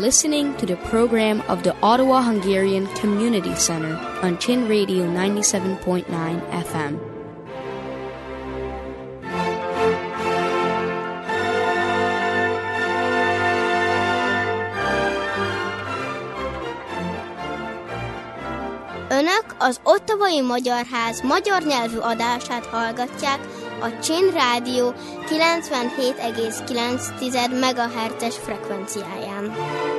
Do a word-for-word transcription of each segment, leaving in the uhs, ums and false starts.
listening to the program of the Ottawa Hungarian Community Center on Chin Radio ninety-seven point nine F M. Önök az Ottawai Magyar Ház magyar nyelvű adását hallgatják a Chin Rádió kilencvenhét egész kilenc megahertzes frekvenciáján.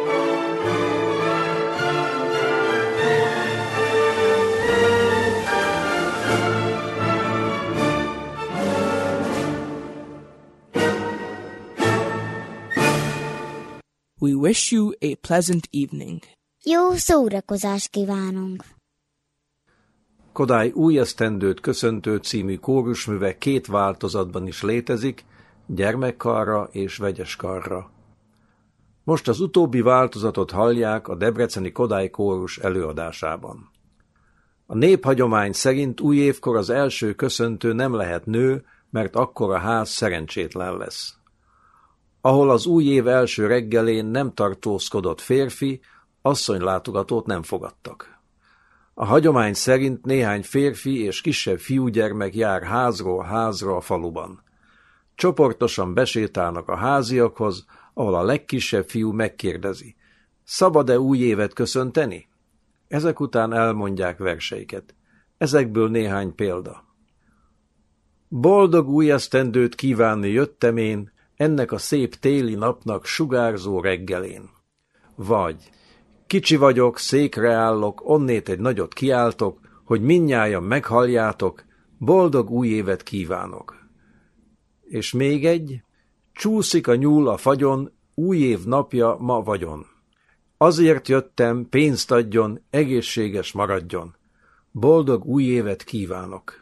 We wish you a pleasant evening. Jó szórakozást kívánunk! Kodály új esztendőt köszöntő című kórusműve két változatban is létezik, gyermekkarra és vegyes karra. Most az utóbbi változatot hallják a debreceni Kodály kórus előadásában. A néphagyomány szerint újévkor az első köszöntő nem lehet nő, mert akkor a ház szerencsétlen lesz. Ahol az új év első reggelén nem tartózkodott férfi, asszonylátogatót nem fogadtak. A hagyomány szerint néhány férfi és kisebb fiúgyermek jár házról házra a faluban. Csoportosan besétálnak a háziakhoz, ahol a legkisebb fiú megkérdezi: szabad-e új évet köszönteni? Ezek után elmondják verseiket. Ezekből néhány példa. Boldog új esztendőt kívánni jöttem én, ennek a szép téli napnak sugárzó reggelén. Vagy: kicsi vagyok, székre állok, onnét egy nagyot kiáltok, hogy mindnyájan meghalljátok, boldog új évet kívánok. És még egy: csúszik a nyúl a fagyon, új év napja ma vagyon. Azért jöttem, pénzt adjon, egészséges maradjon. Boldog új évet kívánok.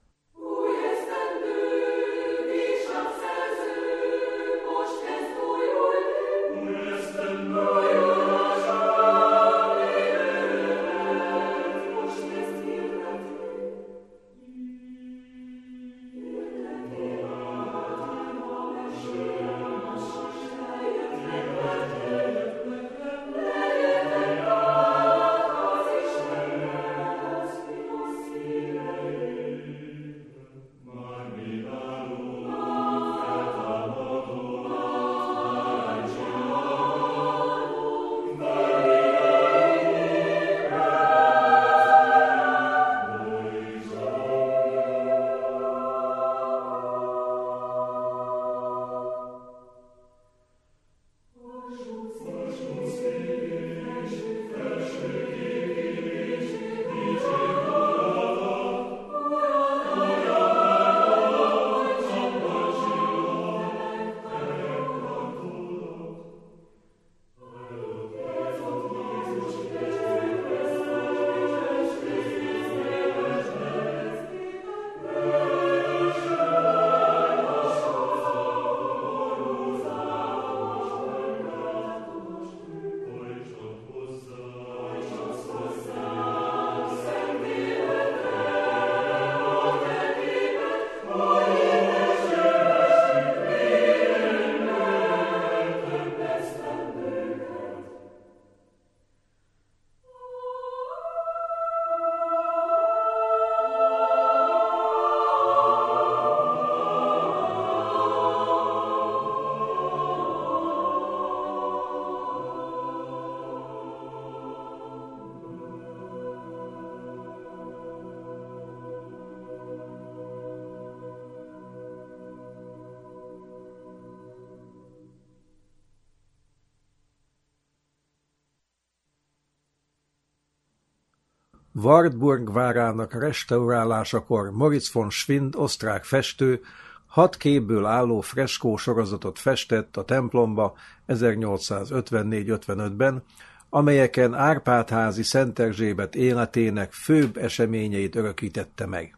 Wartburg várának restaurálásakor Moritz von Schwind osztrák festő hat képből álló freskó sorozatot festett a templomba ezernyolcszázötvennégy ötvenötben, amelyeken Árpád-házi Szent Erzsébet életének főbb eseményeit örökítette meg.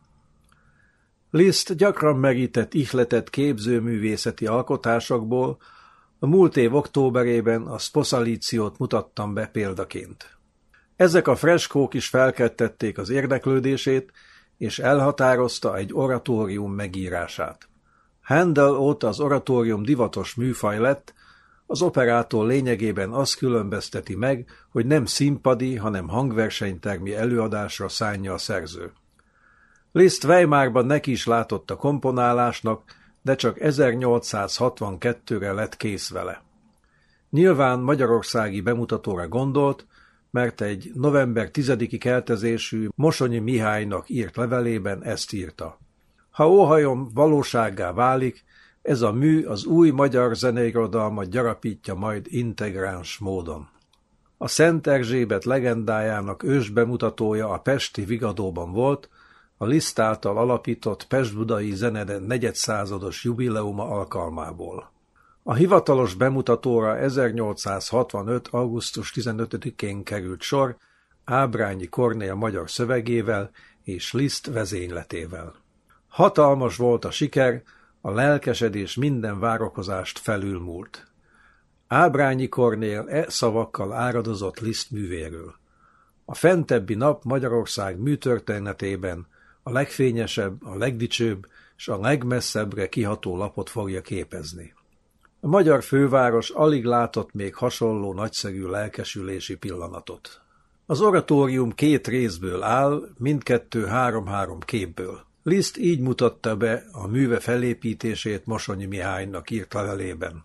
Liszt gyakran merített ihletet képzőművészeti alkotásokból, a múlt év októberében a Sposalizziót mutattam be példaként. Ezek a freskók is felkeltették az érdeklődését, és elhatározta egy oratórium megírását. Handel óta az oratórium divatos műfaj lett, Az operától lényegében azt különbözteti meg, hogy nem színpadi, hanem hangversenytermi előadásra szánja a szerző. Liszt Weimarban neki is látott a komponálásnak, de csak ezernyolcszázhatvankettőre lett kész vele. Nyilván magyarországi bemutatóra gondolt, mert egy november tizediki keltezésű Mosonyi Mihálynak írt levelében ezt írta. Ha óhajom valósággá válik, ez a mű az új magyar zeneirodalmat gyarapítja majd integráns módon. A Szent Erzsébet legendájának ősbemutatója a pesti Vigadóban volt, a Liszt által alapított pest-budai zenede negyedszázados jubileuma alkalmából. A hivatalos bemutatóra ezernyolcszázhatvanöt. augusztus tizenötödikén került sor Ábrányi Kornél magyar szövegével és Liszt vezényletével. Hatalmas volt a siker, a lelkesedés minden várakozást felülmúlt. Ábrányi Kornél e szavakkal áradozott Liszt művéről. A fentebbi nap Magyarország műtörténetében a legfényesebb, a legdicsőbb és a legmesszebbre kiható lapot fogja képezni. A magyar főváros alig látott még hasonló nagyszerű lelkesülési pillanatot. Az oratórium két részből áll, mindkettő három-három képből. Liszt így mutatta be a műve felépítését Mosonyi Mihálynak írt levelében.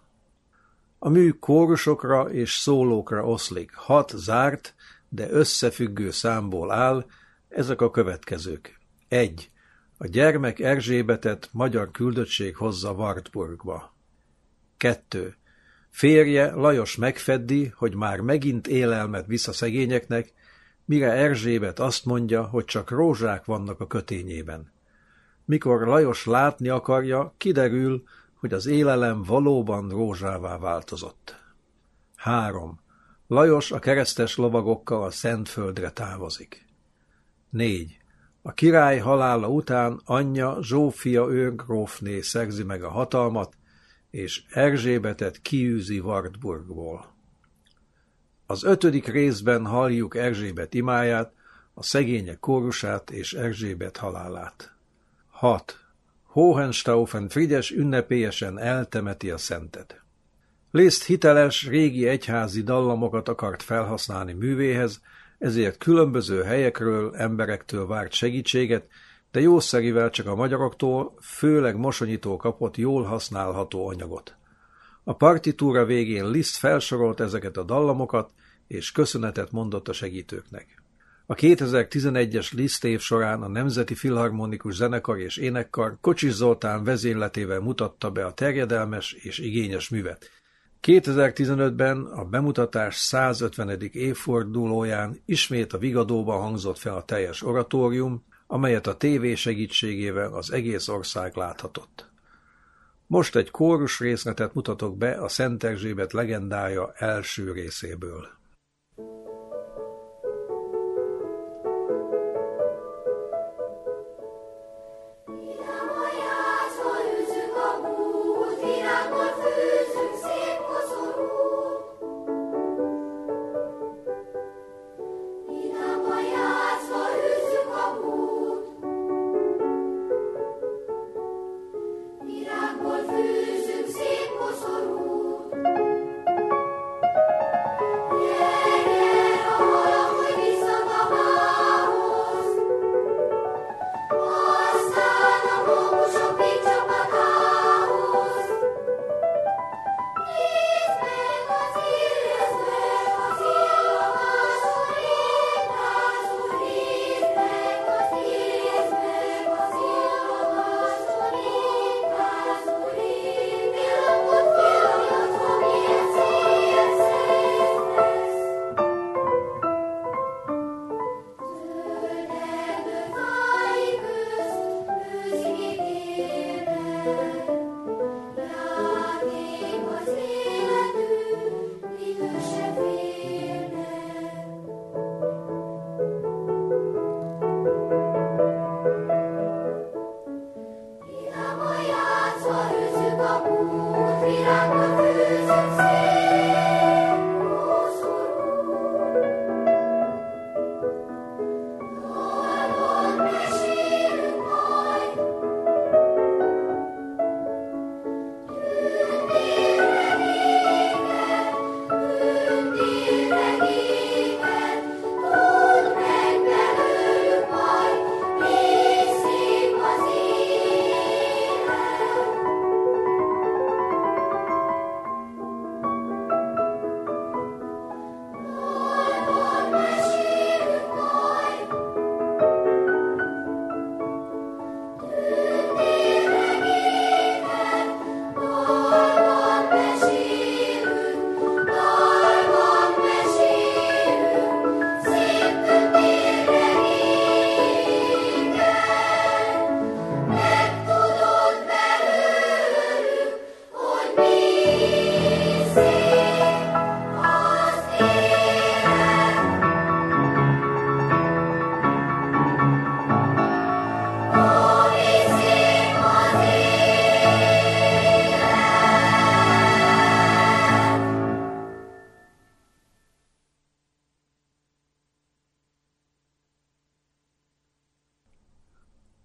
A mű kórusokra és szólókra oszlik, hat zárt, de összefüggő számból áll, ezek a következők. egy. A gyermek Erzsébetet magyar küldöttség hozza Wartburgba. kettő. Férje Lajos megfeddi, hogy már megint élelmet visz a szegényeknek, mire Erzsébet azt mondja, hogy csak rózsák vannak a kötényében. Mikor Lajos látni akarja, kiderül, hogy az élelem valóban rózsává változott. három. Lajos a keresztes lovagokkal a Szentföldre távozik. négy. A király halála után anyja Zsófia őrgrófné szerzi meg a hatalmat, és Erzsébetet kiűzi Wartburgból. Az ötödik részben halljuk Erzsébet imáját, a szegények kórusát és Erzsébet halálát. hat. Hohenstaufen Frigyes ünnepélyesen eltemeti a szentet. Liszt hiteles, régi egyházi dallamokat akart felhasználni művéhez, ezért különböző helyekről, emberektől várt segítséget, de jószerivel csak a magyaroktól, főleg Mosonyitól kapott jól használható anyagot. A partitúra végén Liszt felsorolt ezeket a dallamokat, és köszönetet mondott a segítőknek. A kétezer-tizenegyes Liszt év során a Nemzeti Filharmonikus Zenekar és Énekkar Kocsis Zoltán vezényletével mutatta be a terjedelmes és igényes művet. kétezer-tizenötben a bemutatás százötvenedik évfordulóján ismét a Vigadóban hangzott fel a teljes oratórium, amelyet a tévé segítségével az egész ország láthatott. Most egy kórus részletet mutatok be a Szent Erzsébet legendája első részéből. Yeah.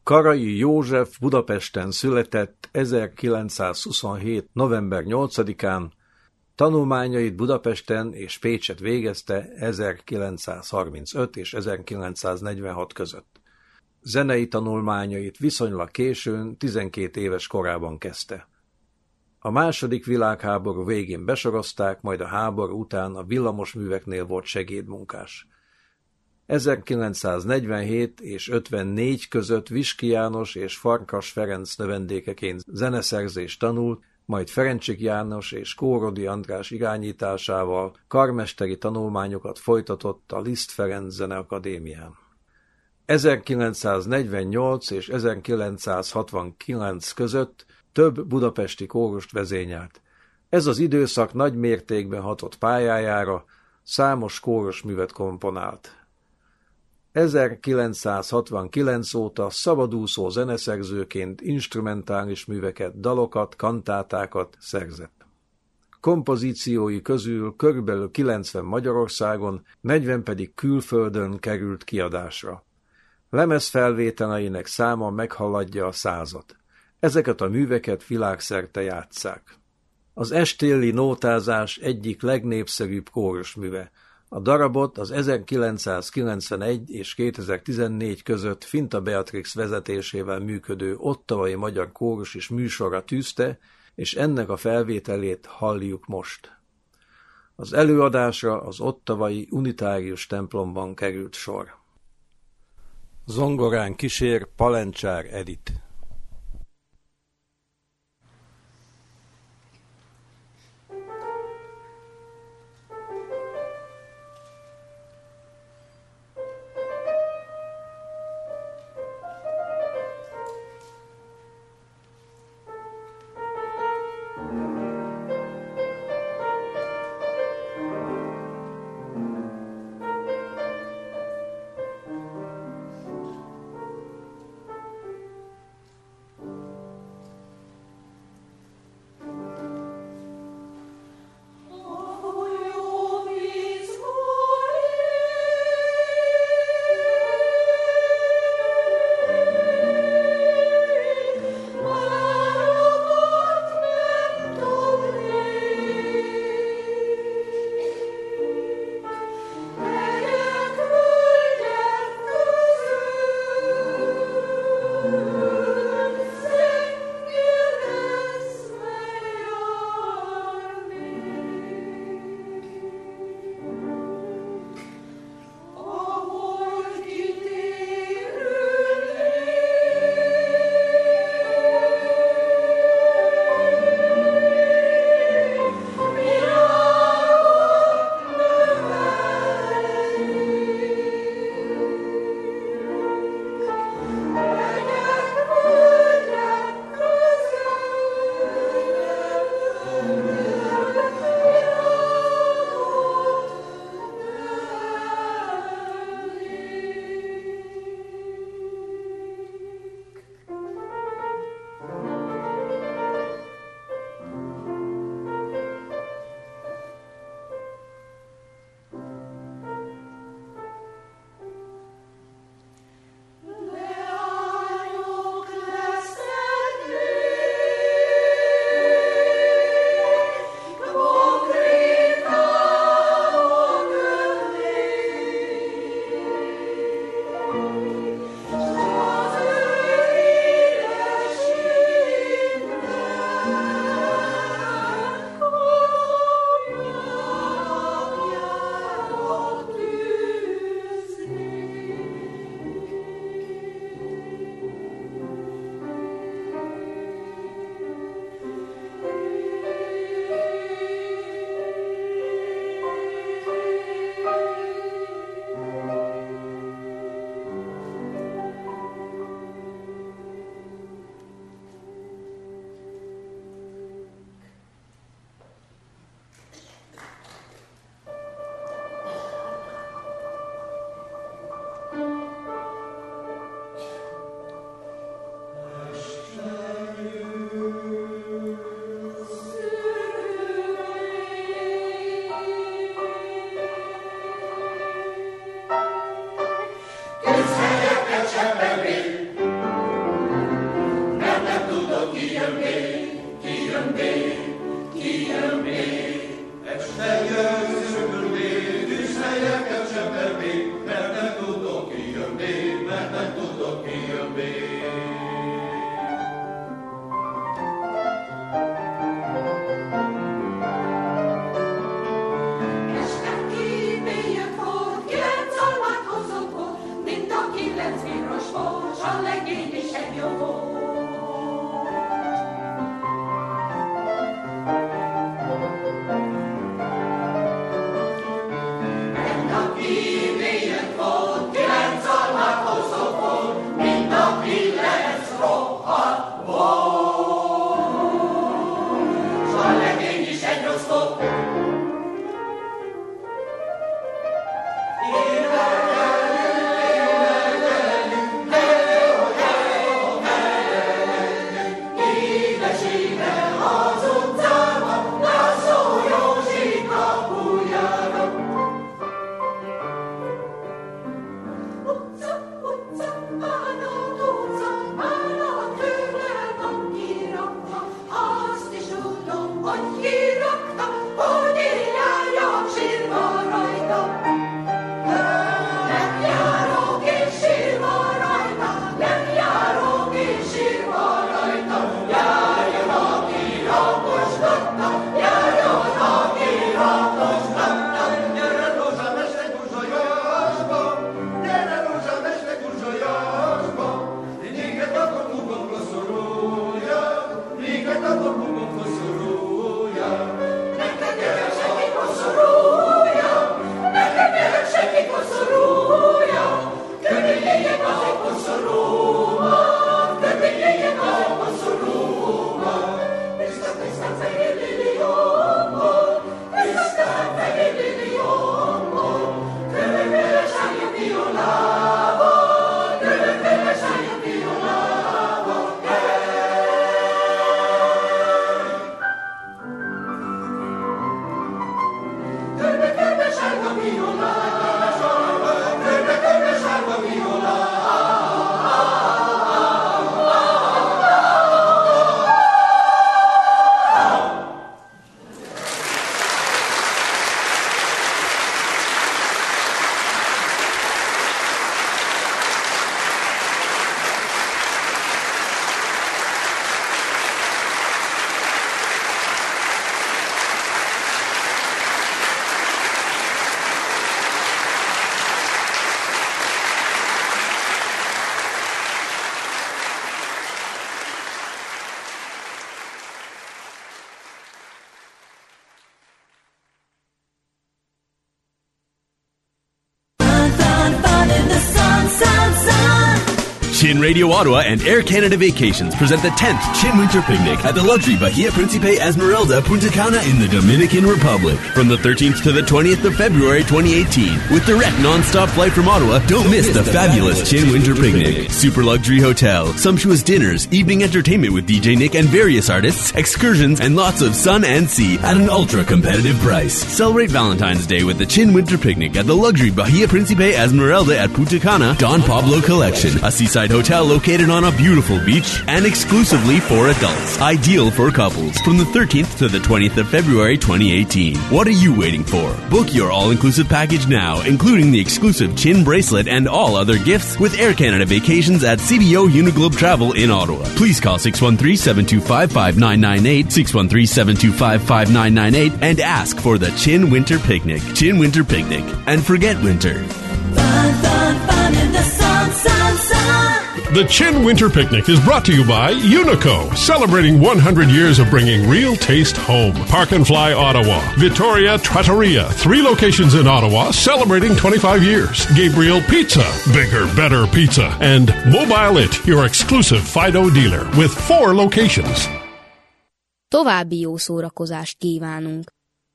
Karai József Budapesten született ezerkilencszázhuszonhét. november nyolcadikán, tanulmányait Budapesten és Pécset végezte ezerkilencszázharmincöt és ezerkilencszáznegyvenhat között. Zenei tanulmányait viszonylag későn, tizenkét éves korában kezdte. A második világháború végén besorozták, majd a háború után a villamosműveknél volt segédmunkás. ezerkilencszáznegyvenhét és ötvennégy között Viski János és Farkas Ferenc növendékeként zeneszerzést tanult, majd Ferencsik János és Kórodi András irányításával karmesteri tanulmányokat folytatott a Liszt Ferenc Zeneakadémián. ezerkilencszáznegyvennyolc és ezerkilencszázhatvankilenc között több budapesti kórust vezényelt. Ez az időszak nagy mértékben hatott pályájára, számos kórusművet komponált. ezerkilencszázhatvankilenc óta szabadúszó zeneszerzőként instrumentális műveket, dalokat, kantátákat szerzett. Kompozíciói közül körülbelül kilencven Magyarországon, negyven pedig külföldön került kiadásra. Lemezfelvételeinek száma meghaladja a százat. Ezeket a műveket világszerte játsszák. Az estéli nótázás egyik legnépszerűbb kórusműve. A darabot az ezerkilencszázkilencvenegy és kétezer-tizennégy között Finta Beatrix vezetésével működő Ottawai Magyar Kórus is műsorra tűzte, és ennek a felvételét halljuk most. Az előadásra az ottawai unitárius templomban került sor. Zongorán kísér Palencsár Edith. kilenc bíros volt, s a legény is egy jó volt. Chin Radio Ottawa and Air Canada Vacations present the tenth Chin Winter Picnic at the luxury Bahia Principe Esmeralda Punta Cana in the Dominican Republic from the thirteenth to the twentieth of February twenty eighteen. With direct non-stop flight from Ottawa, don't miss the fabulous Chin Winter Picnic. Super luxury hotel, sumptuous dinners, evening entertainment with D J Nick and various artists, excursions, and lots of sun and sea at an ultra-competitive price. Celebrate Valentine's Day with the Chin Winter Picnic at the luxury Bahia Principe Esmeralda at Punta Cana Don Pablo Collection, a seaside hotel located on a beautiful beach and exclusively for adults. Ideal for couples from the thirteenth to the twentieth of February twenty eighteen. What are you waiting for? Book your all-inclusive package now, including the exclusive Chin bracelet and all other gifts with Air Canada Vacations at C B O Uniglobe Travel in Ottawa. Please call six one three, seven two five, five nine nine eight, six one three, seven two five, five nine nine eight and ask for the Chin Winter Picnic. Chin Winter Picnic. And forget winter. Fun, fun, fun in the sun, sun, sun. The Chin Winter Picnic is brought to you by Unico, celebrating one hundred years of bringing real taste home. Park and Fly Ottawa, Vittoria Trattoria, three locations in Ottawa, celebrating twenty-five years. Gabriel Pizza, bigger, better pizza. And Mobile It, your exclusive Fido dealer, with four locations. További jó szórakozást kívánunk!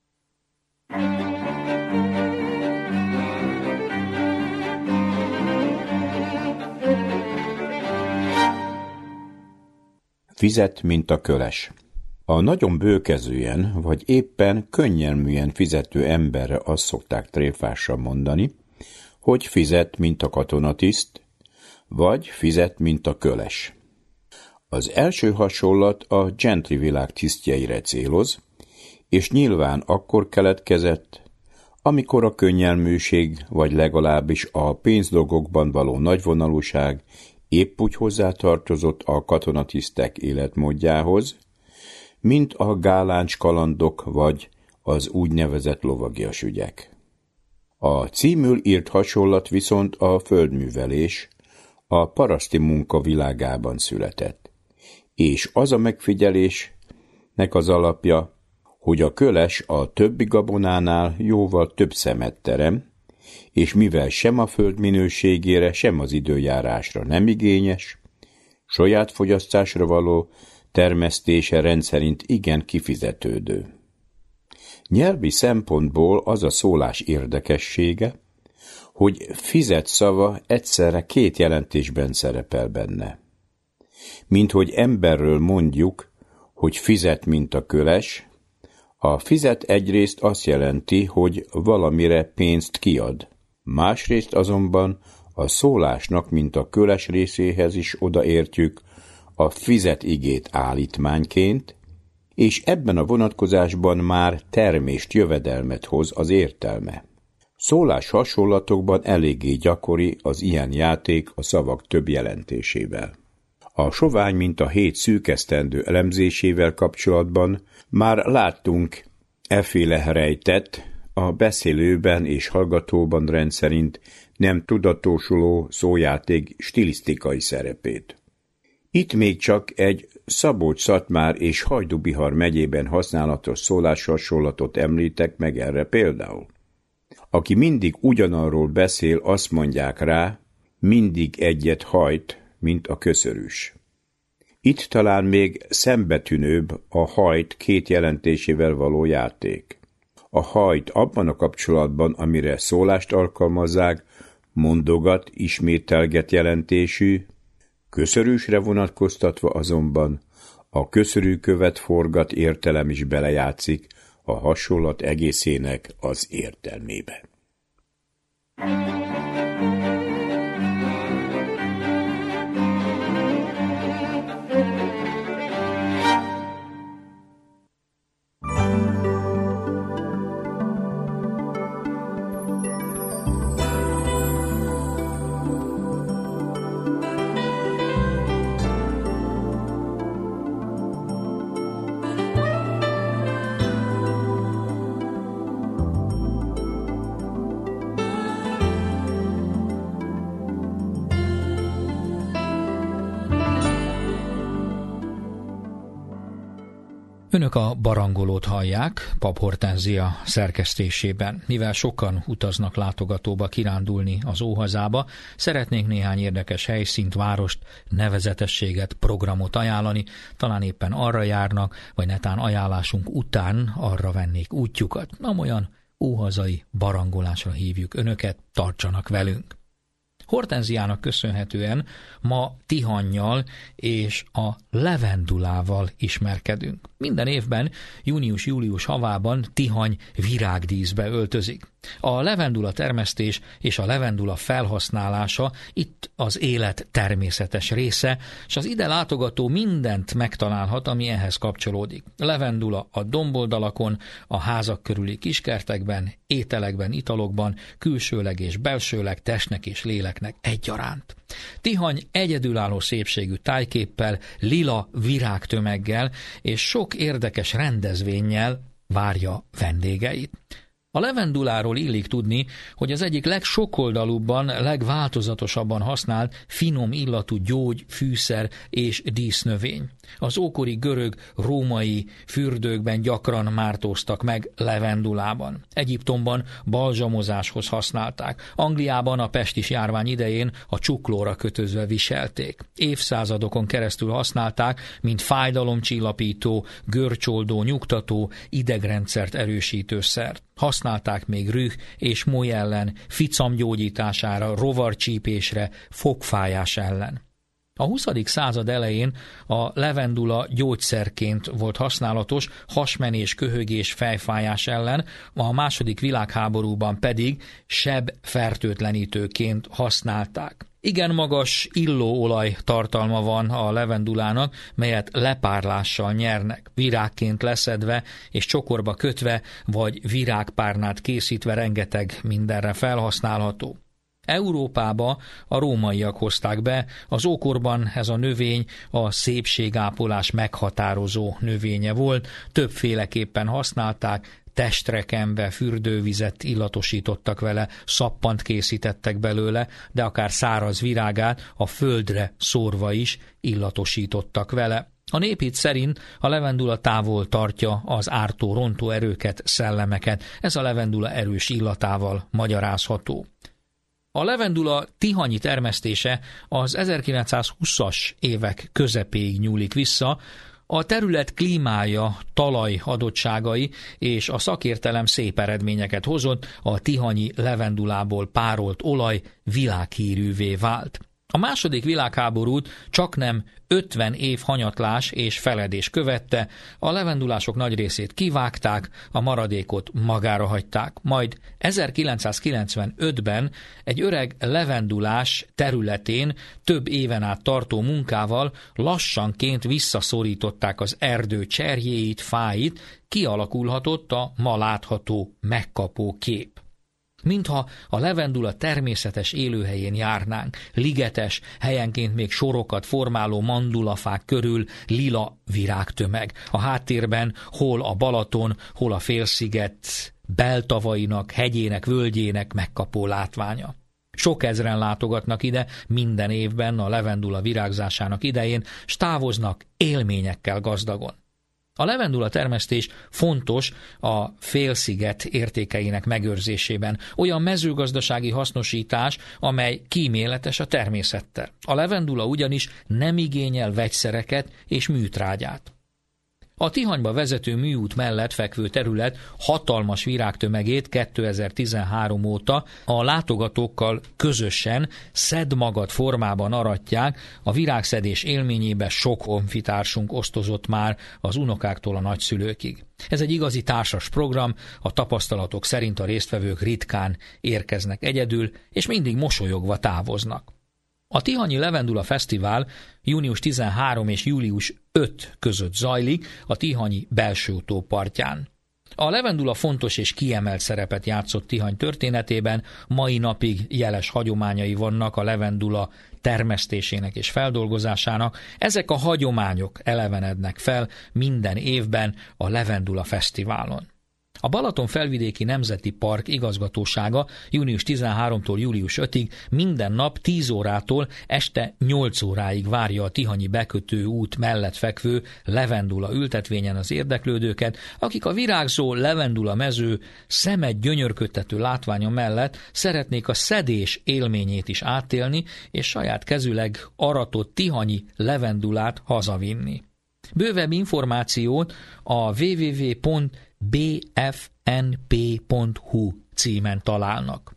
Fizet, mint a köles. A nagyon bőkezően, vagy éppen könnyelműen fizető emberre azt szokták tréfásan mondani, hogy fizet, mint a katonatiszt, vagy fizet, mint a köles. Az első hasonlat a gentry világ tisztjeire céloz, és nyilván akkor keletkezett, amikor a könnyelműség, vagy legalábbis a pénzdolgokban való nagyvonalúság épp úgy hozzátartozott a katonatisztek életmódjához, mint a gáláncs kalandok vagy az úgynevezett lovagias ügyek. A címül írt hasonlat viszont a földművelés, a paraszti munka világában született. És az a megfigyelésnek az alapja, hogy a köles a többi gabonánál jóval több szemet terem, és mivel sem a föld minőségére, sem az időjárásra nem igényes, saját fogyasztásra való termesztése rendszerint igen kifizetődő. Nyelvi szempontból az a szólás érdekessége, hogy fizet szava egyszerre két jelentésben szerepel benne. Mint hogy emberről mondjuk, hogy fizet, mint a köles, a fizet egyrészt azt jelenti, hogy valamire pénzt kiad, másrészt azonban a szólásnak, mint a köles részéhez is odaértjük a fizet igét állítmányként, és ebben a vonatkozásban már termést, jövedelmet hoz az értelme. Szólás hasonlatokban eléggé gyakori az ilyen játék a szavak több jelentésével. A sovány mint a hét szűkesztendő elemzésével kapcsolatban már láttunk efféle rejtett, a beszélőben és hallgatóban rendszerint nem tudatosuló szójáték stilisztikai szerepét. Itt még csak egy Szabolcs-Szatmár és Hajdú-Bihar megyében használatos szóláshasonlatot említek meg erre például. Aki mindig ugyanarról beszél, azt mondják rá, mindig egyet hajt, mint a köszörűs. Itt talán még szembetűnőbb a hajt két jelentésével való játék. A hajt abban a kapcsolatban, amire szólást alkalmazzák, mondogat, ismételget jelentésű, köszörűsre vonatkoztatva azonban a köszörűkövet forgat értelem is belejátszik a hasonlat egészének az értelmébe. Önök a Barangolót hallják, Pap Hortenzia szerkesztésében. Mivel sokan utaznak látogatóba kirándulni az óhazába, szeretnénk néhány érdekes helyszínt, várost, nevezetességet, programot ajánlani, talán éppen arra járnak, vagy netán ajánlásunk után arra vennék útjukat. Amolyan óhazai barangolásra hívjuk önöket, tartsanak velünk! Hortenziának köszönhetően ma Tihannyal és a levendulával ismerkedünk. Minden évben június-július havában Tihany virágdíszbe öltözik. A levendula termesztés és a levendula felhasználása itt az élet természetes része, és az ide látogató mindent megtalálhat, ami ehhez kapcsolódik. Levendula a domboldalakon, a házak körüli kiskertekben, ételekben, italokban, külsőleg és belsőleg, testnek és léleknek egyaránt. Tihany egyedülálló szépségű tájképpel, lila virágtömeggel és sok érdekes rendezvénnyel várja vendégeit. A levenduláról illik tudni, hogy az egyik legsokoldalúbban, legváltozatosabban használt finom illatú gyógy, fűszer és dísznövény. Az ókori görög, római fürdőkben gyakran mártóztak meg levendulában. Egyiptomban balzsamozáshoz használták. Angliában a pestis járvány idején a csuklóra kötözve viselték. Évszázadokon keresztül használták, mint fájdalomcsillapító, görcsoldó, nyugtató, idegrendszert erősítő szert. Használták még rüh és moly ellen, ficam gyógyítására, rovarcsípésre, fogfájás ellen. A huszadik század elején a levendula gyógyszerként volt használatos, hasmenés, köhögés, fejfájás ellen, a második világháborúban pedig sebfertőtlenítőként használták. Igen magas illóolaj tartalma van a levendulának, melyet lepárlással nyernek. Virágként leszedve és csokorba kötve, vagy virágpárnát készítve rengeteg mindenre felhasználható. Európába a rómaiak hozták be, az ókorban ez a növény a szépségápolás meghatározó növénye volt, többféleképpen használták, testre kenve fürdővizet illatosítottak vele, szappant készítettek belőle, de akár száraz virágát a földre szórva is illatosítottak vele. A néphit szerint a levendula távol tartja az ártó, rontó erőket, szellemeket. Ez a levendula erős illatával magyarázható. A levendula tihanyi termesztése az ezerkilencszázhúszas évek közepéig nyúlik vissza. A terület klímája, talaj adottságai és a szakértelem szép eredményeket hozott, a tihanyi levendulából párolt olaj világhírűvé vált. A második világháborút csaknem ötven év hanyatlás és feledés követte, a levendulások nagy részét kivágták, a maradékot magára hagyták. Majd ezerkilencszázkilencvenötben egy öreg levendulás területén több éven át tartó munkával lassanként visszaszorították az erdő cserjéit, fáit, kialakulhatott a ma látható megkapó kép. Mintha a levendula természetes élőhelyén járnánk, ligetes, helyenként még sorokat formáló mandulafák körül lila virágtömeg. A háttérben hol a Balaton, hol a félsziget beltavainak, hegyének, völgyének megkapó látványa. Sok ezren látogatnak ide minden évben a levendula virágzásának idején, s távoznak élményekkel gazdagon. A levendula termesztés fontos a félsziget értékeinek megőrzésében, olyan mezőgazdasági hasznosítás, amely kíméletes a természettel. A levendula ugyanis nem igényel vegyszereket és műtrágyát. A Tihanyba vezető műút mellett fekvő terület hatalmas virágtömegét kétezer-tizenhárom óta a látogatókkal közösen szedmagad formában aratják, a virágszedés élményébe sok honfitársunk osztozott már az unokáktól a nagyszülőkig. Ez egy igazi társas program, a tapasztalatok szerint a résztvevők ritkán érkeznek egyedül, és mindig mosolyogva távoznak. A Tihanyi Levendula Fesztivál június tizenharmadika és július ötödike között zajlik a Tihanyi belső tó partján. A levendula fontos és kiemelt szerepet játszott Tihany történetében, mai napig jeles hagyományai vannak a levendula termesztésének és feldolgozásának. Ezek a hagyományok elevenednek fel minden évben a Levendula Fesztiválon. A Balaton Felvidéki Nemzeti Park igazgatósága június tizenharmadikától július ötödikéig minden nap tíz órától este nyolc óráig várja a tihanyi bekötő út mellett fekvő levendula ültetvényen az érdeklődőket, akik a virágzó levendula mező szemet gyönyörködtető látványa mellett szeretnék a szedés élményét is átélni, és saját kezüleg aratott tihanyi levendulát hazavinni. Bővebb információt a double-u double-u double-u pont b f n p pont h u címen találnak.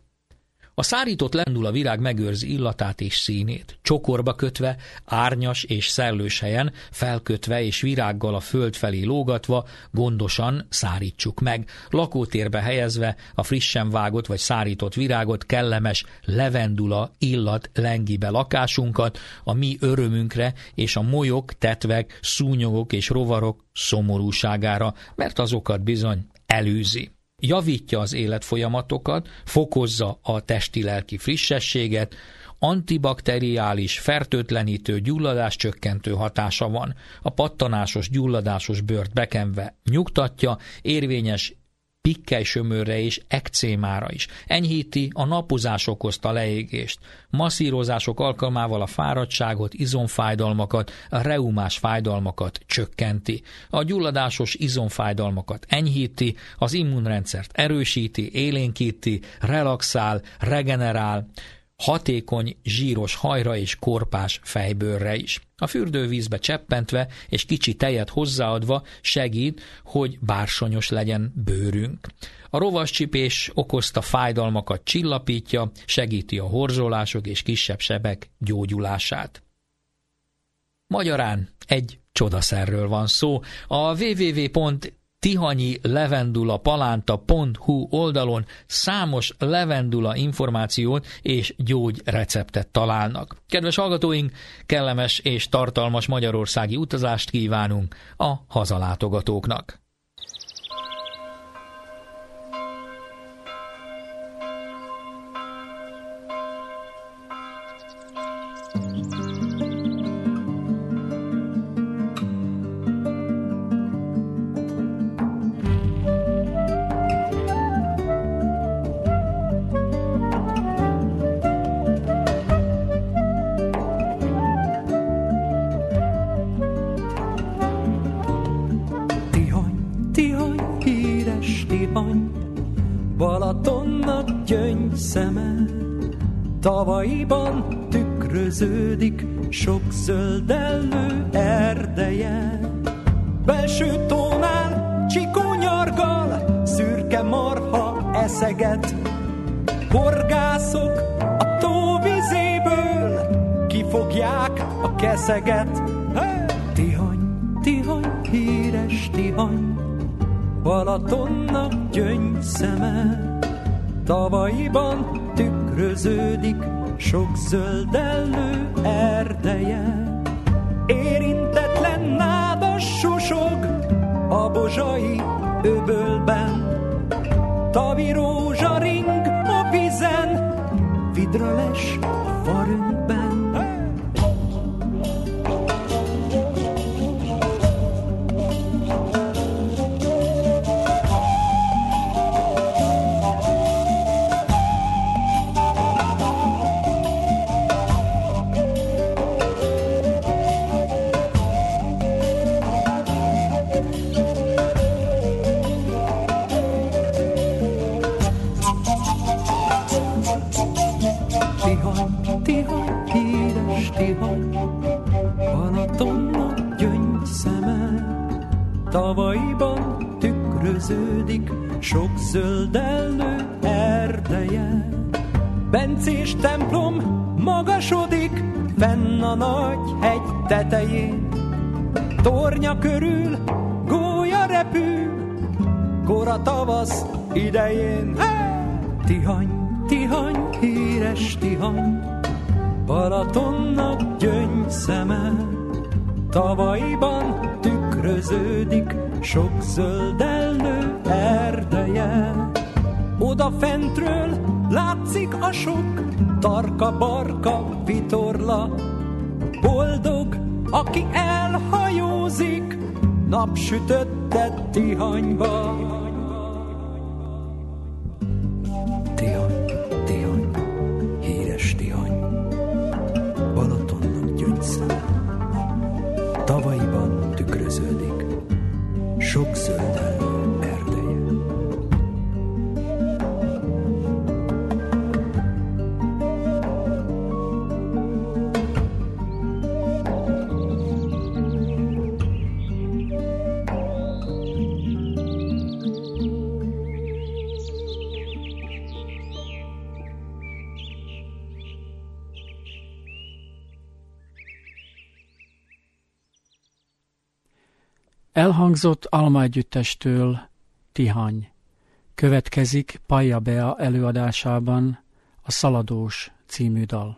A szárított levendula virág megőrzi illatát és színét. Csokorba kötve, árnyas és szellős helyen, felkötve és virággal a föld felé lógatva, gondosan szárítsuk meg. Lakótérbe helyezve a frissen vágott vagy szárított virágot, kellemes levendula illat lengi be lakásunkat, a mi örömünkre és a molyok, tetvek, szúnyogok és rovarok szomorúságára, mert azokat bizony elűzi. Javítja az életfolyamatokat, fokozza a testi-lelki frissességet, antibakteriális, fertőtlenítő, gyulladáscsökkentő hatása van. A pattanásos, gyulladásos bőrt bekenve nyugtatja, érvényes pikkelysömörre és ekcémára is. Enyhíti a napozás okozta leégést. Masszírozások alkalmával a fáradtságot, izomfájdalmakat, a reumás fájdalmakat csökkenti. A gyulladásos izomfájdalmakat enyhíti, az immunrendszert erősíti, élénkíti, relaxál, regenerál, hatékony zsíros hajra és korpás fejbőrre is. A fürdővízbe cseppentve és kicsi tejet hozzáadva segít, hogy bársonyos legyen bőrünk. A rovascsipés okozta fájdalmakat csillapítja, segíti a horzsolások és kisebb sebek gyógyulását. Magyarán egy csodaszerről van szó. A double-u double-u double-u pont tihanyi levendula palánta pont h u oldalon számos levendula információt és gyógyreceptet találnak. Kedves hallgatóink, kellemes és tartalmas magyarországi utazást kívánunk a hazalátogatóknak. Tihany, Balatonnak gyöngyszeme, tavaiban tükröződik sok zöldellő erdeje. Belső tónál csikó nyargal, szürke marha eszeget, horgászok a tóvizéből kifogják a keszeget. Tihany, Tihany, híres Tihany, Balatonnak gyöngyszeme, tavaiban tükröződik sok zöldellő erdeje. Érintetlen nádas susog a bozsai öbölben, tavi rózsa ring a vízen, vidra les a farönkben. Tavaiban tükröződik sok zöldellő erdeje. Bencés templom magasodik fenn a nagy hegy tetején, tornya körül gólya repül kora tavasz idején. Tihany, Tihany, híres Tihany, Balatonnak gyöngyszeme, tavaiban tükröződik sok zöldellő erdeje. Oda fentről látszik a sok tarka-barka vitorla, boldog, aki elhajózik napsütöttet Tihanyba. Tihany, Tihany, híres Tihany, Balatonnak gyöngyszeme, tavaiban tükröződik sok zöldellő erdeje. Elhangzott Alma együttestől Tihany. Következik Pálya Bea előadásában a Szaladós című dal.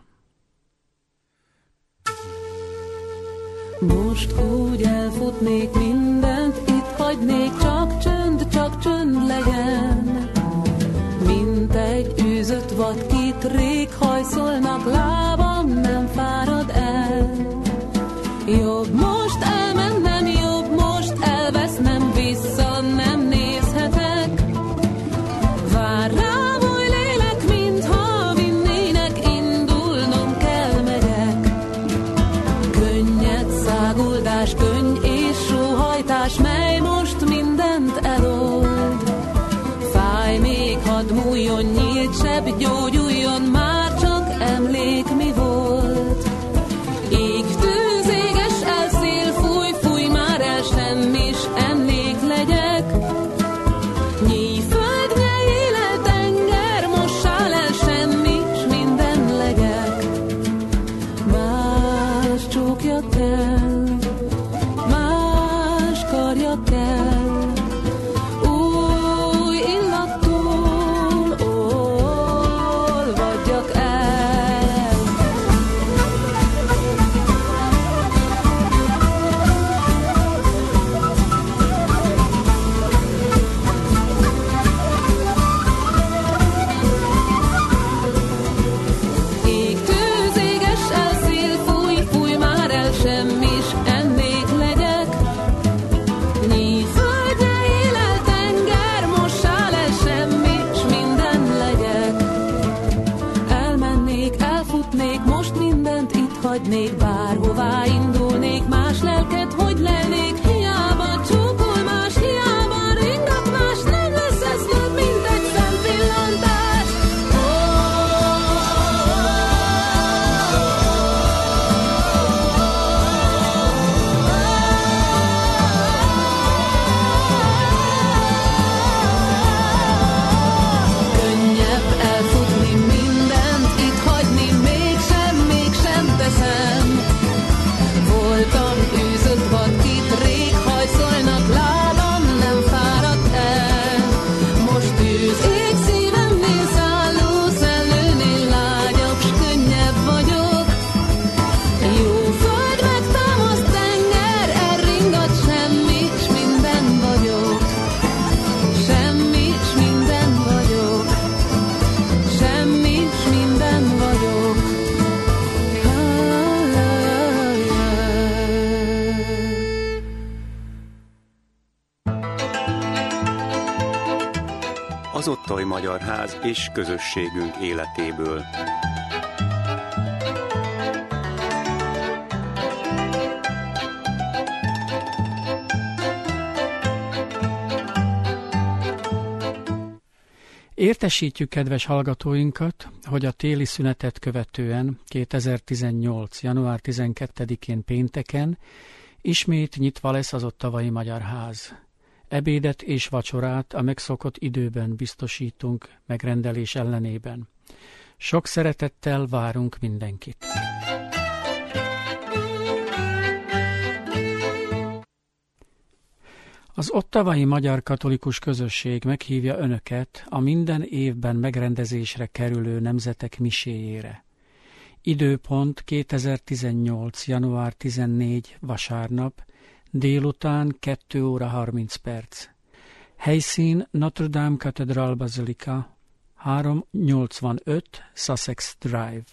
Most úgy elfutnék mindent, itt hagynék, csak csönd, csak csönd legyen. Mint egy űzött vad, kit rég hajszolnak, lábam nem fárad el. Jobb most elmennem, jobb most elvesznem, vissza nem nézhetek. Vár rám oly lélek, mintha vinnének, indulnom kell, megyek. Könnyed száguldás, könny és sóhajtás, mely most mindent elold. Fáj még, hadd múljon, nyílt seb, gyógyuljon, már csak emlék mi volt. Ég tűz, éges el, szél, fúj, fúj már el, semmis emlék legyek. Nyíj föld, nyelj élet, tenger, mossál el, semmi, s minden legyek. Más csókja kell, más karja kell, új illattól olvadjak el. Ég tűz, éges el, szél, fúj, fúj már el, semmis emlék legyek. Nyíj föld, nyelj el, tenger, mossál el, semmi, s minden legyek. Elmennék, elfutnék, most mindent itt hagynék, bárhová indulnék, más lelket hogy lelnék, hiába csókol más, hiába ringat más, nem lesz ez az Ottawai Magyar Ház és közösségünk életéből. Értesítjük kedves hallgatóinkat, hogy a téli szünetet követően kétezer-tizennyolc. január tizenkettedikén pénteken ismét nyitva lesz az Ottawai Magyar Ház. Ebédet és vacsorát a megszokott időben biztosítunk megrendelés ellenében. Sok szeretettel várunk mindenkit! Az Ottawai Magyar Katolikus Közösség meghívja Önöket a minden évben megrendezésre kerülő Nemzetek miséjére. Időpont kétezer-tizennyolc. január tizennegyedike. vasárnap, délután kettő óra harminc perc. Helyszín Notre Dame Cathedral Basilica, háromszáznyolcvanöt Sussex Drive.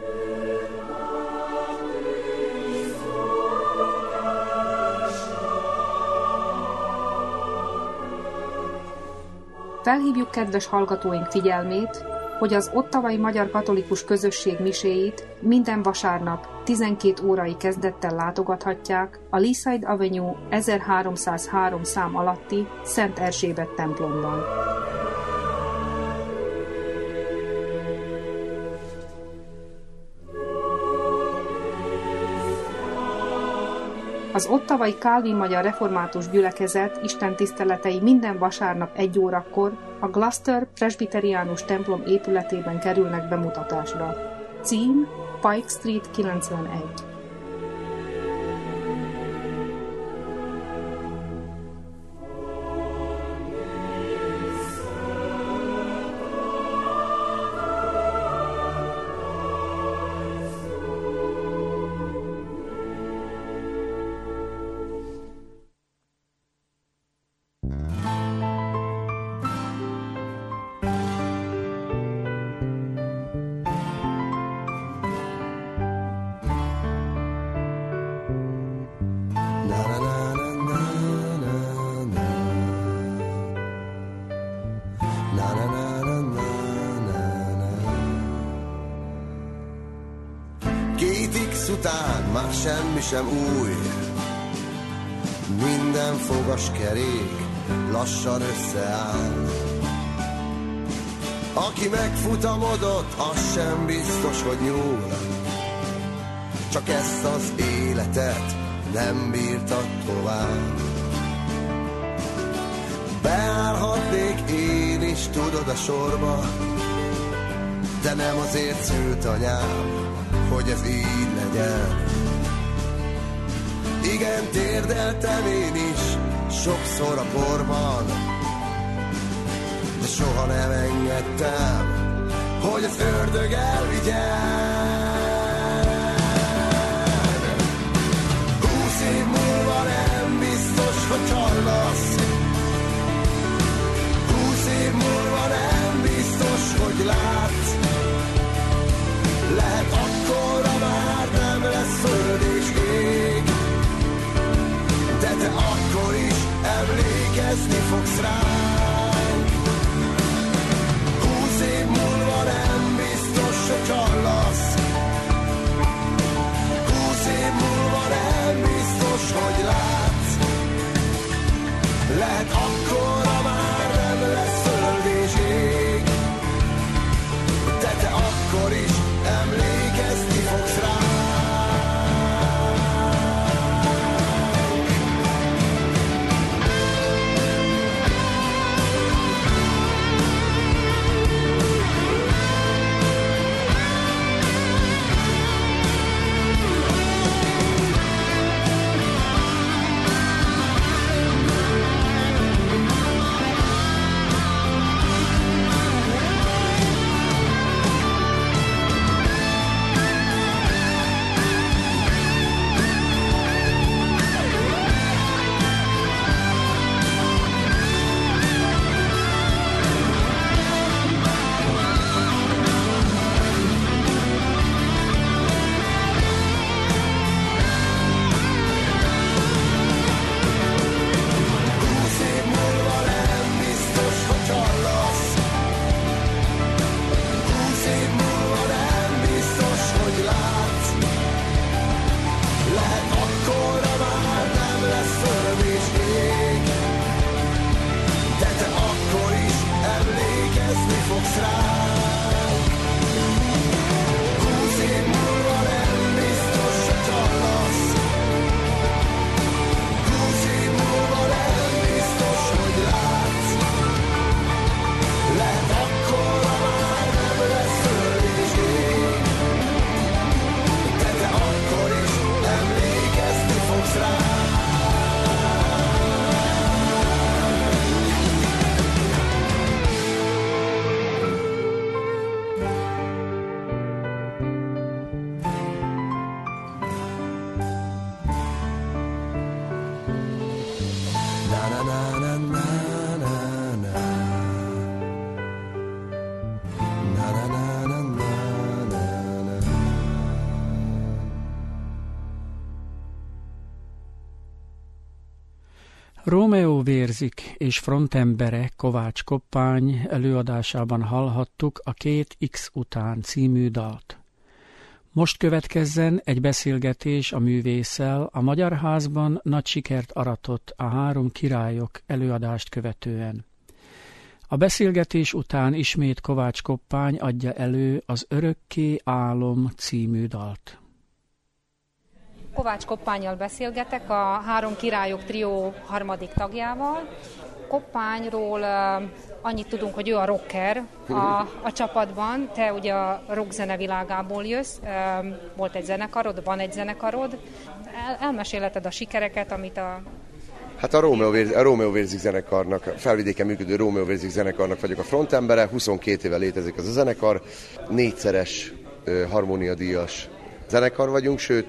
Felhívjuk kedves hallgatóink figyelmét, hogy az Ottawai Magyar Katolikus Közösség miséit minden vasárnap tizenkét órai kezdettel látogathatják a Leaside Avenue ezerháromszázhárom szám alatti Szent Erzsébet templomban. Az Ottawai Kálvin Magyar Református Gyülekezet istentiszteletei minden vasárnap egy órakor a Gloucester Presbiteriánus templom épületében kerülnek bemutatásra. Cím Pike Street kilencvenegy. Után már semmi sem új, minden fogaskerék lassan összeáll. Aki megfutamodott, az sem biztos, hogy nyúl, csak ezt az életet nem bírta tovább. Beállhatnék én is, tudod, a sorba, de nem azért szült anyám, hogy ez így legyen. Igen, térdeltem én is sokszor a porban, de soha nem engedtem, hogy az ördög elvigyen. Húsz év múlva nem biztos, hogy hallasz, húsz év múlva nem biztos, hogy látsz. Lehet akkora már nem lesz föld és ég, de te akkor is emlékezni fogsz ránk. Húsz év múlva nem biztos, hogy hallasz, húsz év múlva nem biztos, hogy látsz. Lehet akkora már nem lesz föld és ég, de te akkor is emlékezni fogsz rá. fogsz rám. Húsz év múlva nem biztos, hogy hallasz. Húsz év múlva nem biztos, hogy látsz. Lehet akkorra már nem lesz föld és ég, de te akkor is emlékezni fogsz rá. Rómeó vérzik és frontembere Kovács Koppány előadásában hallhattuk a Két X után című dalt. Most következzen egy beszélgetés a művésszel, a Magyar Házban nagy sikert aratott a Három királyok előadást követően. A beszélgetés után ismét Kovács Koppány adja elő az Örökké álom című dalt. Kovács Koppánnyal beszélgetek, a Három királyok trió harmadik tagjával. Koppányról uh, annyit tudunk, hogy ő a rocker a, a csapatban. Te ugye a rockzene világából jössz, uh, volt egy zenekarod, van egy zenekarod. El, elmesélheted a sikereket, amit a... Hát a Rómeó, Vér, a Rómeó Vérzik zenekarnak, Felvidéken működő Rómeó Vérzik zenekarnak vagyok a frontembere, huszonkét éve létezik az a zenekar, négyszeres uh, harmóniadíjas zenekar vagyunk, sőt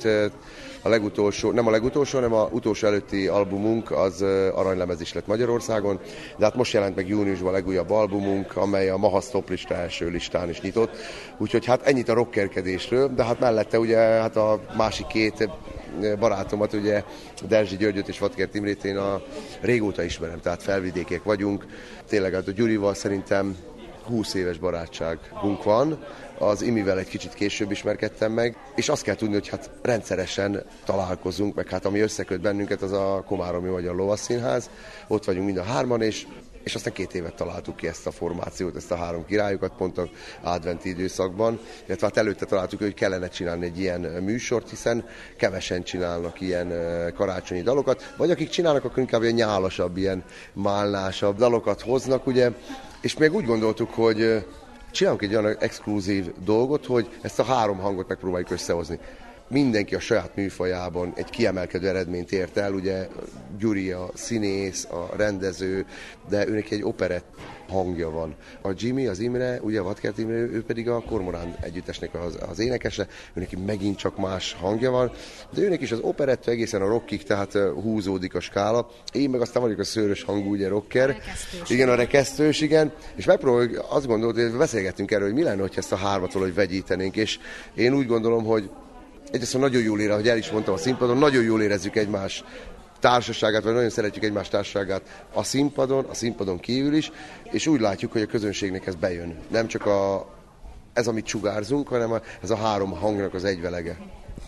a legutolsó, nem a legutolsó, hanem a utolsó előtti albumunk az aranylemez is lett Magyarországon, de hát most jelent meg júniusban a legújabb albumunk, amely a Mahasz Top lista első listán is nyitott, úgyhogy hát ennyit a rockerkedésről, de hát mellette ugye hát a másik két barátomat, ugye Derzsi Györgyöt és Vatkér Imrét én a régóta ismerem, tehát felvidékiek vagyunk, tényleg hát a Gyurival szerintem húsz éves barátságunk van, az Imivel egy kicsit később ismerkedtem meg, és azt kell tudni, hogy hát rendszeresen találkozunk, meg hát ami összeköt bennünket, az a Komáromi Magyar Lovasszínház, ott vagyunk mind a hárman, és, és aztán két évet találtuk ki ezt a formációt, ezt a három királyokat, pont az adventi időszakban, illetve hát előtte találtuk, hogy kellene csinálni egy ilyen műsort, hiszen kevesen csinálnak ilyen karácsonyi dalokat, vagy akik csinálnak, akkor inkább ilyen nyálasabb, ilyen málnásabb dalokat hoznak, ugye, és még úgy gondoltuk, hogy csinálunk egy olyan exkluzív dolgot, hogy ezt a három hangot megpróbáljuk összehozni. Mindenki a saját műfajában egy kiemelkedő eredményt ért el, ugye Gyuri a színész, a rendező, de őnek egy operett hangja van. A Jimmy, az Imre, ugye a Vatkert Imre, ő pedig a Kormorán együttesnek az, az énekese, őnek megint csak más hangja van, de őnek is az operettől egészen a rockig, tehát húzódik a skála. Én meg aztán vagyok a szőrös hangú, ugye rocker. A igen, a rekesztős, igen. És megpróbáljuk, azt gondoltuk, hogy beszélgettünk erről, hogy mi lenne, hogyha ezt a hármat valahogy vegyítenénk, és én úgy gondolom, hogy egyrészt nagyon jól ére, hogy el is mondtam a színpadon, nagyon jól érezzük egymás társaságát, vagy nagyon szeretjük egymás társaságát a színpadon, a színpadon kívül is, és úgy látjuk, hogy a közönségnek ez bejön. Nem csak a, ez, amit sugárzunk, hanem a, ez a három hangnak az egyvelege.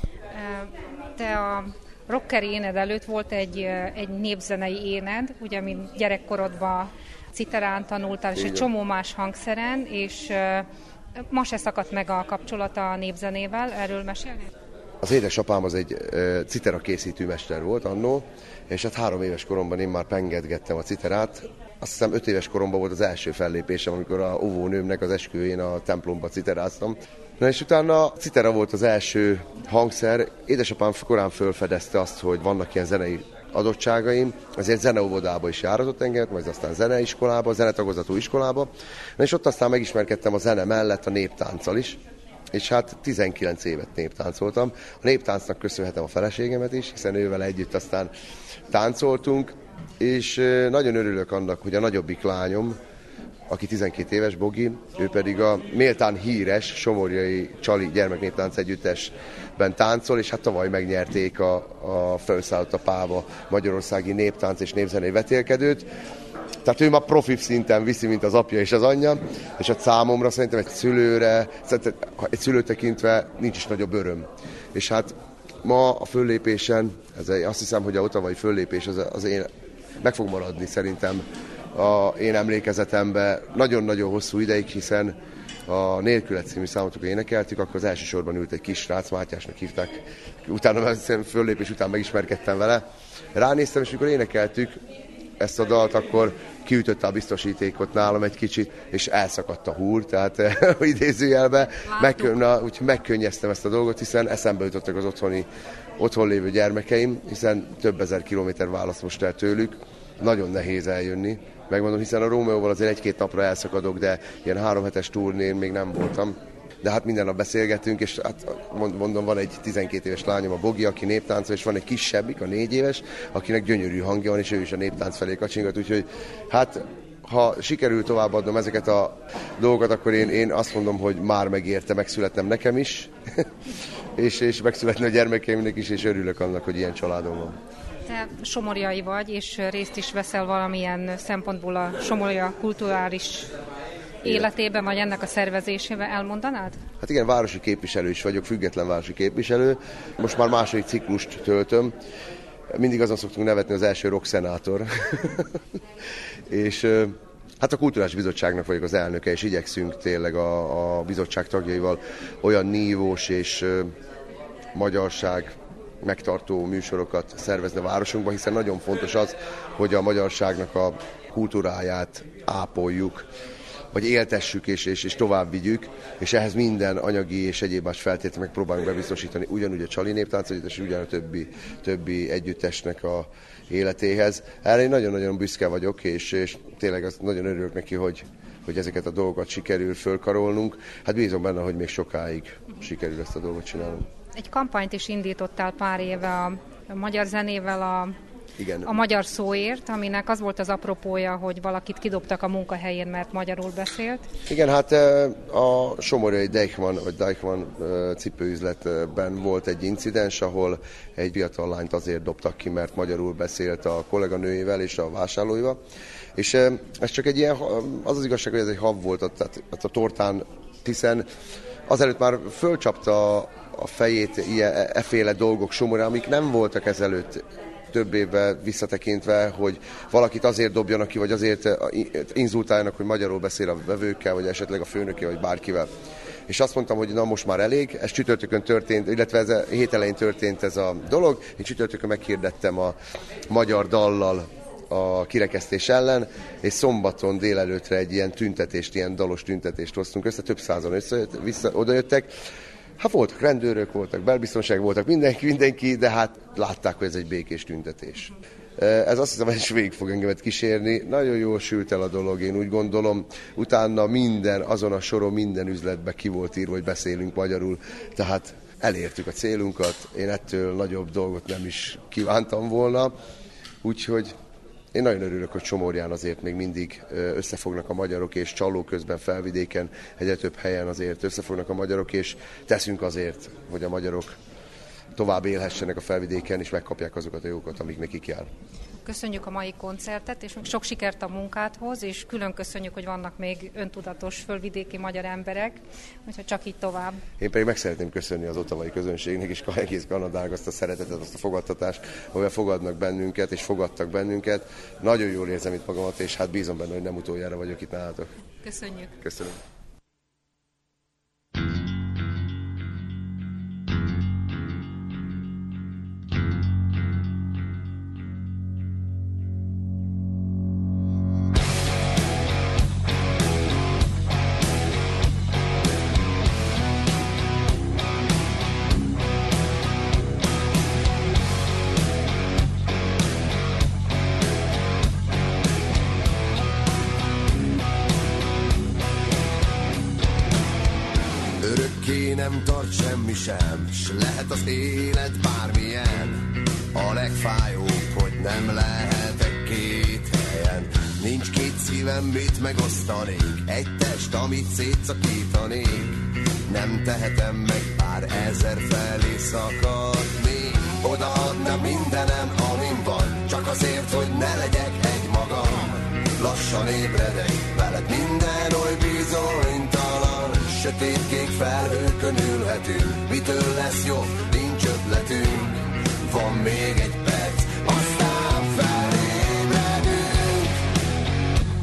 Te a rockeri éned előtt volt egy, egy népzenei éned, ugye, mint gyerekkorodban citerán tanultál, és egy csomó más hangszeren, és ma se szakadt meg a kapcsolata a népzenével, erről mesélni? Az édesapám az egy uh, citera készítő mester volt annó, és hát három éves koromban én már pengedgettem a citerát. Azt hiszem öt éves koromban volt az első fellépésem, amikor a óvónőmnek az esküvőjén a templomba citeráztam. Na és utána a citera volt az első hangszer. Édesapám korán felfedezte azt, hogy vannak ilyen zenei adottságaim, ezért zeneóvodába is járatott engem, majd aztán zeneiskolába, zenetagozatú iskolába. Na és ott aztán megismerkedtem a zene mellett a néptánccal is, és hát tizenkilenc évet néptáncoltam. A néptáncnak köszönhetem a feleségemet is, hiszen ővel együtt aztán táncoltunk, és nagyon örülök annak, hogy a nagyobbik lányom, aki tizenkét éves, Bogi, ő pedig a méltán híres Somorjai Csali gyermeknéptánc együttesben táncol, és hát tavaly megnyerték a, a Felszállt a Páva magyarországi néptánc és népzenei vetélkedőt. Tehát ő már profibb szinten viszi, mint az apja és az anyja, és hát számomra szerintem egy szülőre, egy szülő tekintve nincs is nagyobb öröm. És hát ma a föllépésen, ez egy, azt hiszem, hogy a ottavai föllépés az, az én meg fog maradni szerintem a én emlékezetemben nagyon-nagyon hosszú ideig, hiszen a Nélkület című számot, amikor énekeltük, akkor az elsősorban ült egy kis srác, Mátyásnak hívták. Utána föllépés után megismerkedtem vele. Ránéztem, és amikor énekeltük ezt a dalt, akkor kiütötte a biztosítékot nálam egy kicsit, és elszakadt a húr, tehát idézőjelben megkön, úgy megkönnyeztem ezt a dolgot, hiszen eszembe jutottak az otthoni, otthon lévő gyermekeim, hiszen több ezer kilométer választ most el tőlük. Nagyon nehéz eljönni, megmondom, hiszen a Rómeóval azért egy-két napra elszakadok, de ilyen három hetes turnén még nem voltam. De hát minden nap beszélgetünk, és hát mondom, van egy tizenkét éves lányom, a Bogi, aki néptáncol, és van egy kisebbik, a négy éves, akinek gyönyörű hangja van, és ő is a néptánc felé kacsingat, úgyhogy hát ha sikerül továbbadnom ezeket a dolgokat, akkor én, én azt mondom, hogy már megérte megszületnem nekem is, és, és megszületni a gyermekeimnek is, és örülök annak, hogy ilyen családom van. Te somorjai vagy, és részt is veszel valamilyen szempontból a Somorja kulturális életében, vagy ennek a szervezésében, elmondanád? Hát igen, városi képviselő is vagyok, független városi képviselő. Most már második ciklust töltöm. Mindig azon szoktunk nevetni, az első rockszenátor. És hát a Kulturális Bizottságnak vagyok az elnöke, és igyekszünk tényleg a, a bizottság tagjaival olyan nívós és magyarság megtartó műsorokat szervezni a városunkban, hiszen nagyon fontos az, hogy a magyarságnak a kultúráját ápoljuk, vagy éltessük és, és, és tovább vigyük, és ehhez minden anyagi és egyéb más feltételt megpróbálunk bebiztosítani, ugyanúgy a Csali Néptánc Együttes, és ugyan a többi, többi együttesnek a életéhez. Erre én nagyon-nagyon büszke vagyok, és, és tényleg azt nagyon örülök neki, hogy, hogy ezeket a dolgokat sikerül fölkarolnunk. Hát bízom benne, hogy még sokáig sikerül ezt a dolgot csinálnunk. Egy kampányt is indítottál pár éve a, a magyar zenével, a, Igen. a magyar szóért, aminek az volt az apropója, hogy valakit kidobtak a munkahelyén, mert magyarul beszélt. Igen, hát a somorjai Deichmann, vagy Deichmann cipőüzletben volt egy incidens, ahol egy fiatal lányt azért dobtak ki, mert magyarul beszélt a kolléganőjével és a vásárlóival. És ez csak egy ilyen, az az igazság, hogy ez egy hab volt, tehát a tortán, hiszen azelőtt már fölcsapta a fejét ilyen, efféle dolgok Somorja, amik nem voltak ezelőtt több évvel visszatekintve, hogy valakit azért dobjanak ki, vagy azért inzultáljanak, hogy magyarul beszél a vevőkkel, vagy esetleg a főnökkel, vagy bárkivel. És azt mondtam, hogy na most már elég, ez csütörtökön történt, illetve ez a hét elején történt ez a dolog. Én csütörtökön meghirdettem a magyar dallal a kirekesztés ellen, és szombaton délelőttre egy ilyen tüntetést, ilyen dalos tüntetést hoztunk össze, több százan összejött, vissza, odajöttek. Hát voltak rendőrök, voltak belbiztonság, voltak mindenki, mindenki, de hát látták, hogy ez egy békés tüntetés. Ez azt hiszem, hogy is végig fog engemet kísérni. Nagyon jól sült el a dolog, én úgy gondolom. Utána minden, azon a soron minden üzletbe ki volt írva, hogy beszélünk magyarul. Tehát elértük a célunkat, én ettől nagyobb dolgot nem is kívántam volna. Úgyhogy én nagyon örülök, hogy Somorján azért még mindig összefognak a magyarok, és Csalló közben Felvidéken, egyre több helyen azért összefognak a magyarok, és teszünk azért, hogy a magyarok tovább élhessenek a Felvidéken, és megkapják azokat a jókat, amik nekik jár. Köszönjük a mai koncertet, és még sok sikert a munkádhoz, és külön köszönjük, hogy vannak még öntudatos fölvidéki magyar emberek, úgyhogy csak így tovább. Én pedig meg szeretném köszönni az ottavai közönségnek és egész Kanadának azt a szeretetet, azt a fogadtatást, amivel fogadnak bennünket, és fogadtak bennünket. Nagyon jól érzem itt magamat, és hát bízom benne, hogy nem utoljára vagyok itt nálatok. Köszönjük. Köszönöm. Nem tart semmi sem, s lehet az élet bármilyen. A legfájóbb, hogy nem lehetek két helyen. Nincs két szívem, mit megosztanék, egy test, amit szétszakítanék. Nem tehetem meg, bár ezer felé szakadnék. Odaadnám mindenem, amin van, csak azért, hogy ne legyek egy magam. Lassan ébredek, veled minden oly bizonytalan. Sötétkék felhőkön ülhetünk, mitől lesz jobb, nincs ötletünk. Van még egy perc, aztán felébredünk.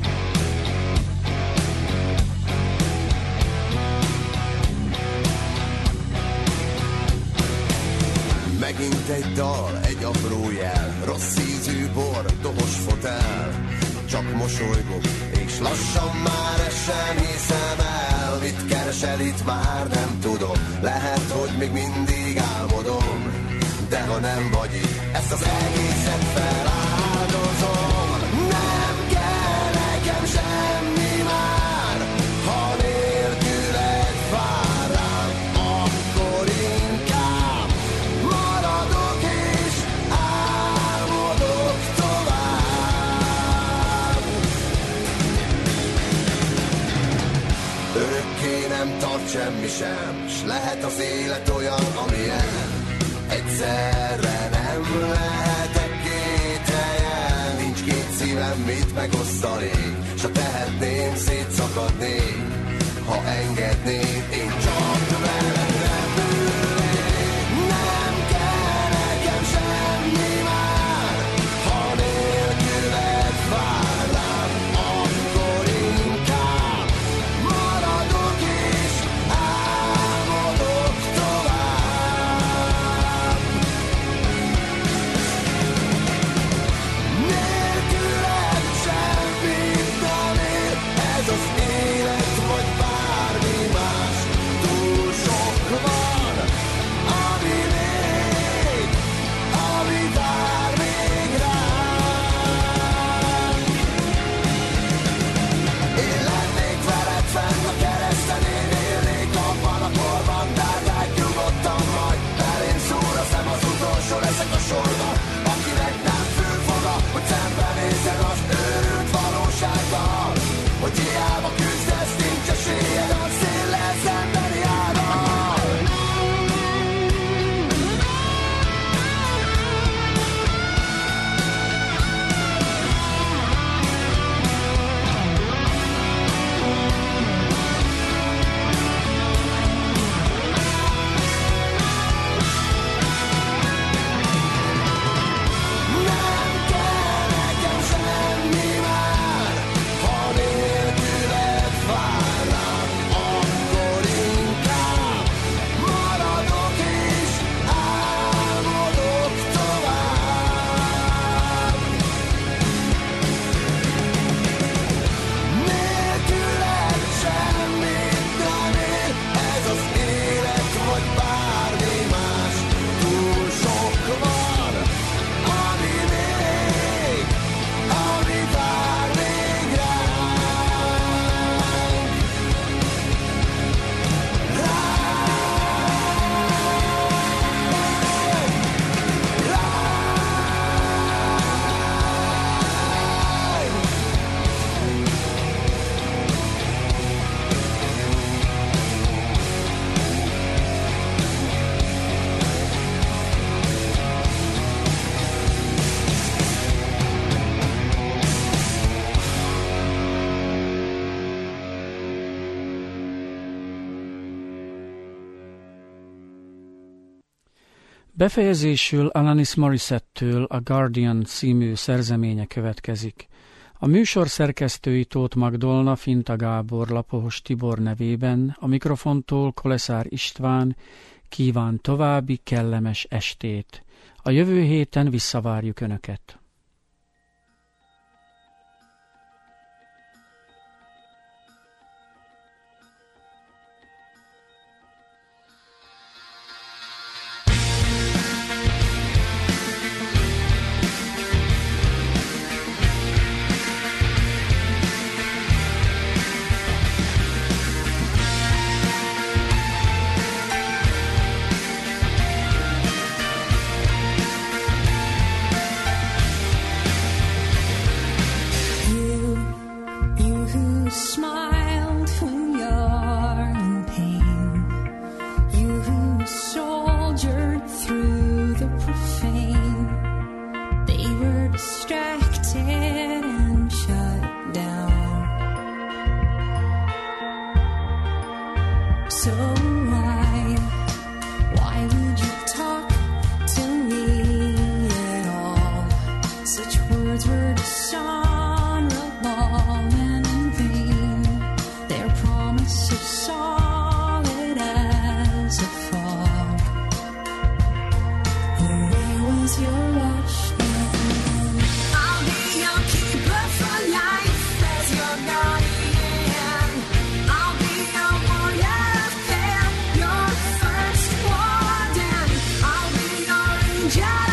Megint egy dal, egy apró jel, rossz ízű bor, dobos fotel. Csak mosolygok, és lassan már ezt sem hiszem el. Mit keresel itt, már nem tudom. Lehet, hogy még mindig álmodom, de ha nem vagy itt, ezt az egészet feláldozom. Nem kell nekem semmi már, ha nélküled vár rám, akkor inkább maradok és álmodok tovább. Örökké nem tart semmi sem, s lehet az élet olyan, amilyen. Egyszerre nem lehetek két helyen, nincs két szívem, mit megosztanék, s ha tehetném, szétszakadnék, ha engednék, én csak veled repülnék. Nem kell nekem semmi már, ha nélküled vár rám, akkor inkább maradok és álmodok tovább. Nélküled semmit nem ér, ez az élet vagy bármi más. Túl sok van, ami még, ami vár még rám. Én lennék veled fenn a kereszten, én élnék abban a korban, drágák nyugodtan majd belém szúr a szem, az utolsó leszek a sorban, akinek nem fül foga, hogy szembenézzen az őrült valósággal, hogy hiába küzdesz, nincs esélyed a széllel szembeni árral. Nem kell nekem semmi már, ha nélküled vár rám, akkor inkább maradok és álmodok tovább. Nélküled semmit nem ér, ez az élet vagy bármi más. Túl sok van, ami még, ami vár még ránk. Befejezésül Alanis Morissette-től a Guardian című szerzeménye következik. A műsor szerkesztői Tóth Magdolna, Finta Gábor, Lapos Tibor nevében, a mikrofontól Koleszár István kíván további kellemes estét. A jövő héten visszavárjuk Önöket. as your watchman. I'll be your keeper for life as your guardian. I'll be your warrior of care, your first warden. I'll be your angel.